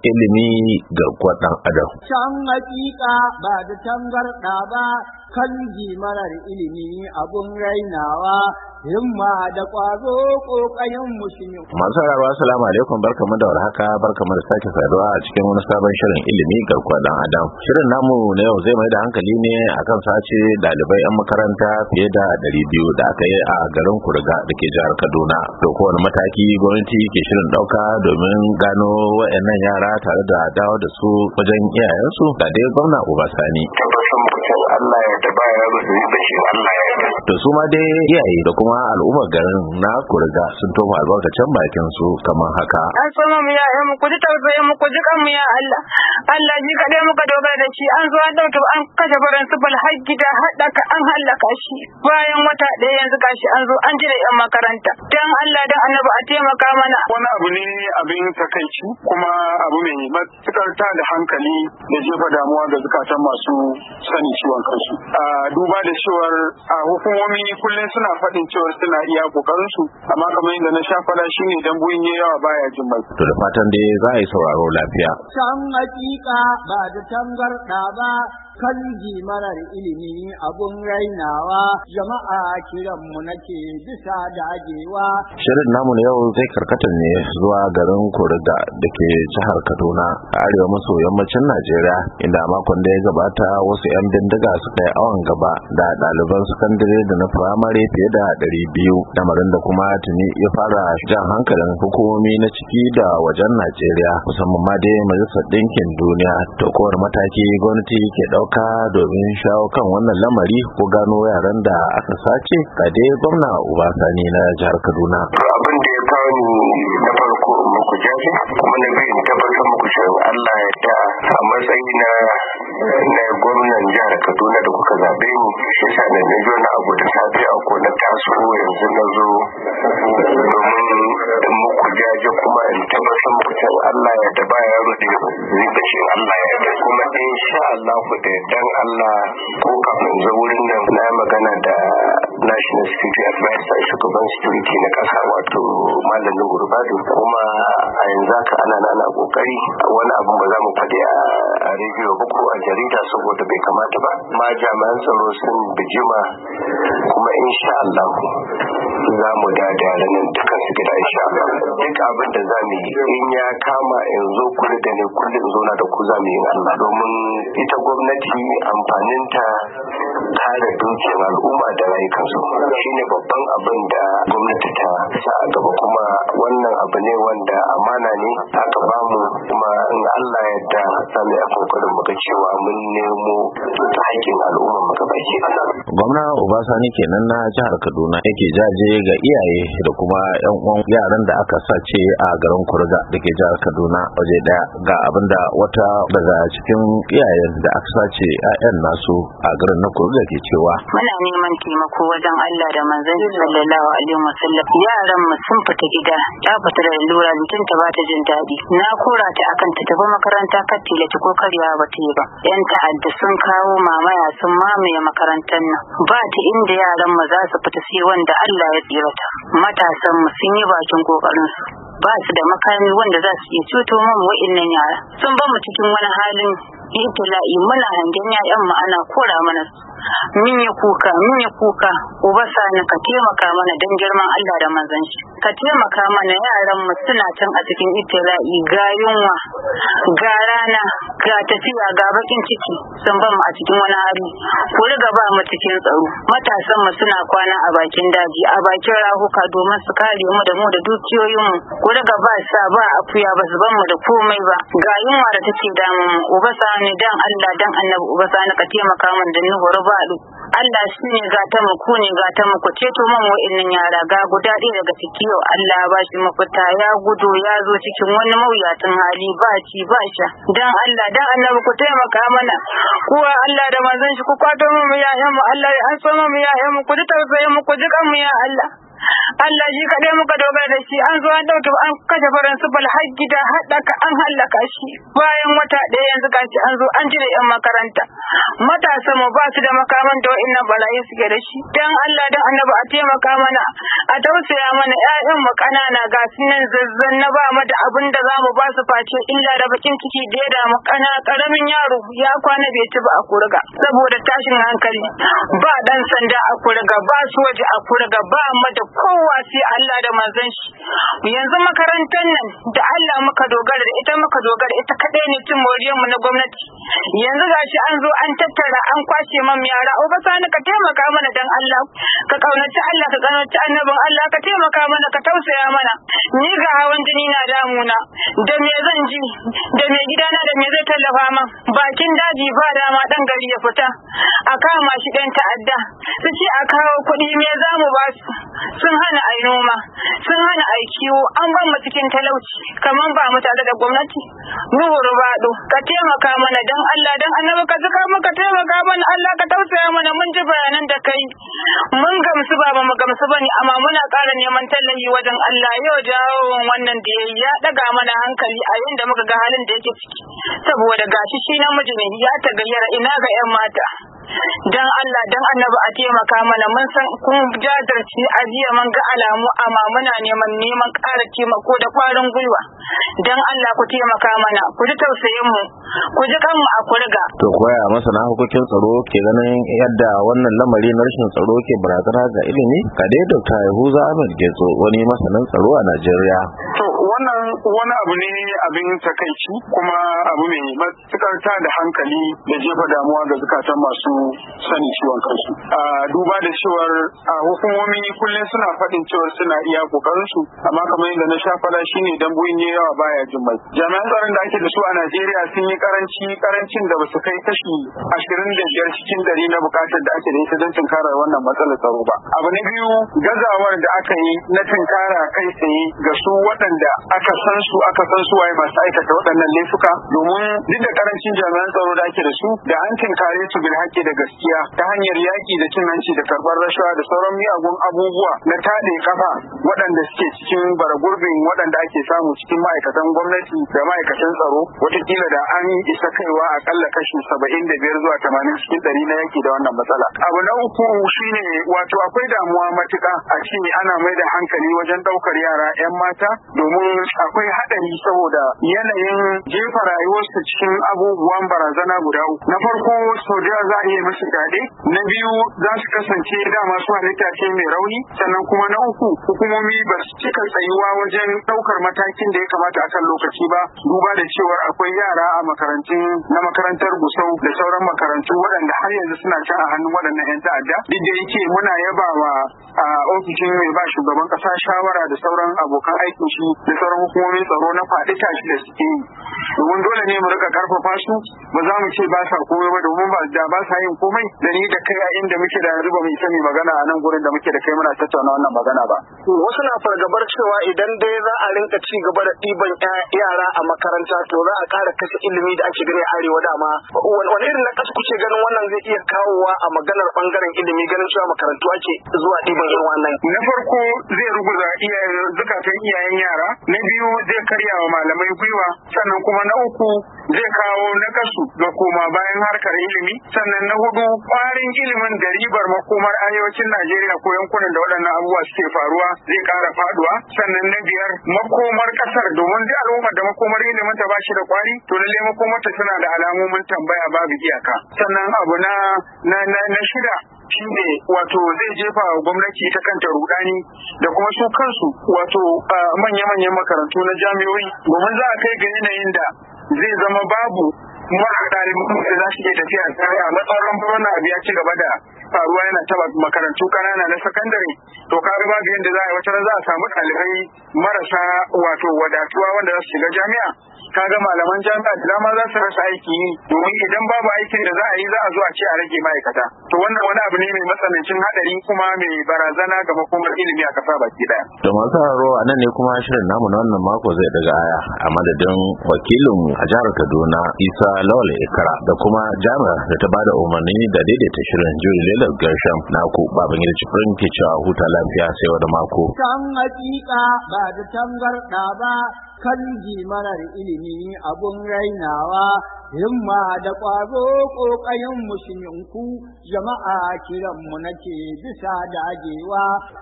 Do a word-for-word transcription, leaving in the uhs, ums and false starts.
ilimi garkuwar ɗan adam. Can hakika ba da tangarɗa ba, kan marar ilimi abun rainawa, himma da ƙwazo ƙoƙayen musulmi. Masu sauraro assalamu alaikum, barkamu da warhaka, barkamu da sake saduwa a cikin wani sabon shirin ilimi garkuwar ɗan adam. Shirin namu na yau zai mai da hankali ne akan sace ɗalibai 'yan makaranta fiye da ɗari biyu da aka yi a garin Kuriga da ke jihar Kaduna. To kowane mataki gwamnati ke shirin ɗauka domin gano waɗannan yara tare da dawo da su wajen iyayensu, ga dai gwamna Obasani. Allah ya da baya yaro da yi bashi Allah ya da. To su ma dai iyaye da kuma al'ummar garin na Kuriga sun tofa albarkacin bakin su kamar haka. An sama mu ya mu ku ji tausayin mu ku ji kan mu ya Allah. Allah ji kadai muka dogara da shi, an zo an dauke an kashe baran su bal har gida haɗaka an hallaka shi. Bayan wata ɗaya yanzu gashi an zo an jira yan makaranta. Dan Allah dan Annabi a taimaka mana. Wani abu ne abin takaici kuma abu mai matukar ta da hankali da jefa damuwa ga zukatan masu sani ciwon kansu. A duba da cewar a hukumomi kullum suna faɗin cewar suna iya kokarin su, amma kamar yadda na sha fada shine dan buyin yawa baya jin mai. To da fatan dai za a yi sauraro lafiya. Can hakika ba da tangarɗa ba, kan marar ilimi abun rainawa, jama'a kiranmu nake bisa dagewa. Shirin namu na yau zai karkata ne zuwa garin Kuriga da ke jihar Kaduna a arewa maso yammacin Najeriya, inda makon da ya gabata wasu 'yan bindiga suka yi awon gaba da ɗaliban sakandare da na firamare fiye da ɗari biyu, lamarin da kuma tuni ya fara jan hankalin hukumomi na ciki da wajen Najeriya, musamman ma dai Majalisar Ɗinkin Duniya. To kowane mataki gwamnati ke ɗauka domin shawo kan wannan lamari ko gano yaran da aka sace, ga dai gwamna Obasani na jihar Kaduna. Abin da ya kawo ni na farko muku jaje, kuma na biyu tabbatar muku cewa Allah ya da a matsayi na na gwamnan jihar Kaduna da kuka zabe ni, shi sa na ji wani abu da safe a ko na taso yanzu na zo domin muku jaje kuma in tabbatar muku cewa Allah ya da ba yaro da zai bashi Allah ya da, kuma insha Allah ku da dan Allah ko kafin zo wurin nan na magana da National Security Advisor, shugaban security na kasa wato Malam Gurbadu, kuma a yanzu haka ana nana kokari wani abu ba za mu faɗi a rediyo ba ko a jarida saboda bai kamata ba, ma jami'an tsaro sun bijima kuma insha Allah za mu da yaran nan dukkan su gida insha Allah. Duk abin da za mu yi in ya kama in zo kula da ne kullum zo na da ku za mu yi Allah, domin ita gwamnati amfaninta kare dukiyar al'umma da rayukansu shine babban abin da gwamnati ta sa a gaba, kuma wannan abu ne wanda amana ne aka bamu, kuma in Allah ya yarda za mu yi kokarin muka cewa mun nemo haƙƙin al'umma muka baki. Gwamna Obasani kenan na jihar Kaduna yake jaje ga iyaye da kuma yan uwan yaran da aka sace a garin Kuriga da ke jihar Kaduna waje daya, ga abinda wata daga cikin iyayen da aka sace 'ya'yan nasu a garin na Kuriga ke cewa. Muna neman taimako wajen Allah da manzon sallallahu alaihi wasallam. Yaran mu sun fita gida, ta fita da lura jikin ta ba ta jin daɗi. Na kora ta akan ta tafi makaranta kar tilata ko karyawa ba ta yi ba. Yan ta'adda sun kawo mamaya sun mamaye makarantar nan. Ba ta inda yaran mu za su fita sai wanda Allah ya tsirata. Matasan mu sun yi bakin kokarin su. Ba su da makami wanda za su iya ceto mu wa'annan yara. Sun ba mu cikin wani halin ibtila'i, muna hangen 'ya'yan mu ana kora mana su. Min yi kuka, min yi kuka, Obasani ka taimaka mana don girman Allah da manzon shi. Ka taimaka mana, yaran mu suna can a cikin ibtila'i, ga yunwa, ga rana, ga tafiya, ga bakin ciki, sun ban mu a cikin wani hali. Ku riga ba mu cikin tsaro. Matasan mu suna kwana a bakin daji, a bakin rahuka domin su kare mu da mu da dukiyoyin mu. Ku riga ba sa ba akuya ba su ban mu da komai ba. Ga yunwa da take damun mu, Obasani dan Allah dan Annabi Obasani ka taimaka mana da nuhuru ba Allah shi ne gata mu, ku ne gata mu, ku ceto man wa'annan yara. Ga guda ɗaya daga ciki yau Allah ba shi mafita, ya gudu ya zo cikin wani mawuyacin hali, ba ci ba sha. Dan Allah dan Annabi ku taimaka mana, kuwa Allah da manzon shi ku kwato mu ya'yan mu, Allah ya anso mu ya'yan mu, ku ji tausayin mu, ku ji kan mu ya Allah. Allah shi kaɗai muka dogara da shi. An zo an ɗauke an kashe firinsifal har gida haɗaka an hallaka shi. Bayan wata ɗaya yanzu gashi an zo an jira 'yan makaranta. Matasa mu ba su da makaman da wa'innan barayi suke da shi. Dan Allah dan Annabi a taimaka mana, a tausaya mana, 'ya'yan mu ƙanana ga su nan zazzan na ba mu da abin da za mu ba su face illa da bakin ciki da ya damu ƙana ƙaramin yaro ya kwana bai ci ba a Kuriga saboda tashin hankali. Ba ɗan sanda a Kuriga, ba soja a Kuriga, ba mu da kowa sai Allah da manzon shi. Yanzu makarantar nan da Allah muka dogara da ita muka dogara ita kaɗai ne cin moriyar mu na gwamnati. Yanzu gashi an zo an tattara an kwashe man yara. Uba Sani ka taimaka mana dan Allah, ka kaunaci Allah ka kaunaci annabin Allah, ka taimaka mana ka tausaya mana. Ni ga hawan jini na damuna, da me zan ji, da me gidana da me zai tallafa man. Bakin daji ba dama dan gari ya fita a kama shi dan ta'adda, su ce a kawo kuɗi me za mu ba su. Sun hana ai noma, sun hana ai kiwo, an ban mu cikin talauci kaman ba mu tare da gwamnati. Nuhu Rubado ka taimaka mana dan Allah dan annabi, ka zuka muka taimaka mana Allah ka tausaya mana. Mun ji bayanan da kai mun gamsu ba ba mu gamsu bane, amma muna ƙara neman tallafi wajen Allah. Yau jawo wannan da ya daga mana hankali a yanda muka ga halin da yake ciki, saboda gashi shi namiji ne ya tagayyara, ina ga 'yan mata. Dan Allah dan annabi a taimaka mana, mun san kun jajirce a jiya mun ga alamu, amma muna neman neman ƙara taimako da ƙwarin gwiwa. Dan Allah ku taimaka mana, ku ji tausayin mu, ku ji kanmu a Kuriga. To koya masana hukukin tsaro ke ganin yadda wannan lamari na rashin tsaro ke barazana ga ilimi? Kade Dokta Yahuza Ahmed Getso, wani masanin tsaro a Najeriya. To wannan wani abu ne abin takaici kuma abu mai matukar da hankali da jefa damuwa ga zukatan masu sani ciwon kansu. A duba da cewar hukumomi kullum suna faɗin cewar suna iya kokarin su, amma kamar yadda na sha faɗa shine dan buyin yawa baya jin mai. Jami'an tsaron da ake da su a Najeriya sun yi karanci karancin da basu kai kashi ashirin da biyar cikin dari na bukatar da ake da ita don tunkarar wannan matsalar tsaro ba. Abu na biyu, gazawar da aka yi na tunkara kai tsaye ga su waɗanda aka san su aka san su waye masu aikata waɗannan laifuka, domin duk da karancin jami'an tsaro da ake da su da an tunkare su bil haƙƙi da gaskiya ta hanyar yaƙi da cin hanci da karɓar rashawa da sauran miyagun abubuwa na taɗe kafa waɗanda suke cikin baragurbin waɗanda ake samu cikin ma'aikatan gwamnati da ma'aikatan tsaro, wataƙila da an isa kaiwa akalla kashi saba'in da biyar zuwa tamanin cikin ɗari na yaƙi da wannan matsala. Abu na uku shine wato akwai damuwa matuƙa a ce ana mai da hankali wajen ɗaukar yara 'yan mata, domin akwai haɗari saboda yanayin jefa rayuwarsu cikin abubuwan barazana guda uku. Na farko, sau da za a iya musu fyaɗe. Na biyu, za su kasance dama su halitta ce mai rauni. Sannan kuma na uku, hukumomi ba su cika tsayuwa wajen ɗaukar matakin da ya kamata akan lokaci ba, duba da cewar akwai yara a makarantun na makarantar Gusau da sauran makarantu waɗanda har yanzu suna can a hannun waɗannan 'yan ta'adda. Duk da yake muna yabawa a ofishin mai ba shugaban ƙasa shawara da sauran abokan aikin shi da sauran hukumomin tsaro na faɗi tashi da suke yi, domin dole ne mu rika karfafa su. Ba za mu ce ba sa komai ba, domin ba da ba sa yin komai da ni da kai a inda muke da yanzu ba mu isa mai magana a nan gurin da muke da kai muna tattauna wannan magana ba. Wasu na fargabar cewa idan dai za a rinka ci gaba da ɗiban yara a makaranta to za a ƙara kashe ilimi da ake gani a arewa dama. Wani irin na kasu kuke ganin wannan zai iya kawowa a maganar bangaren ilimi, ganin cewa makarantu ake zuwa ɗiban irin wannan? Na farko, zai ruguza zukatan iyayen yara. Na biyu, zai karya wa malamai gwiwa. Sannan kuma na uku, zai kawo nakasu ga koma bayan harkar ilimi. Sannan na hudu, kwarin ilimin da ribar makomar arewacin Najeriya ko yankunan da waɗannan abubuwa suke faruwa zai ƙara faduwa. Sannan na biyar, makomar ƙasar, domin duk al'ummar da makomar ilimin ta ba shi da kwari, to lalle makomar ta tana da alamomin tambaya babu iyaka. Sannan abu na na na shida shine wato zai jefa wa gwamnati ta kanta rudani da kuma su kansu wato manya-manyan makarantu na jami'o'i, domin za a kai ga yanayin da zai zama babu mara ɗalibin da za su iya tafiya tare a matsayin wannan abu ya ci gaba da faruwa yana taba makarantu kanana na sakandare. To ka ga babu yadda za a yi wata za a samu ɗalibai marasa wato wadatuwa wanda za su shiga jami'a. Kaga malaman jami'a da dama za su rasa aiki yi, domin idan babu aikin da za a yi za a zo a ce a rage ma'aikata. To wannan wani abu ne mai matsanancin haɗari kuma mai barazana ga makomar ilimi a ƙasa baki ɗaya. To masu sauraro, a nan ne kuma shirin namu na wannan mako zai daga aya a madadin wakilinmu a jihar Kaduna Isa Lawal Ikra da kuma jami'ar da ta bada umarni da daidaita shirin Julie Lailar Gersham naku baban gida Jibrin ke cewa huta lafiya sai wani mako. Can hakika ba da tangarɗa ba kan marar ilimi abun rainawa himma da ƙwazo ƙoƙayen musulminku jama'a kiranmu nake bisa dagewa.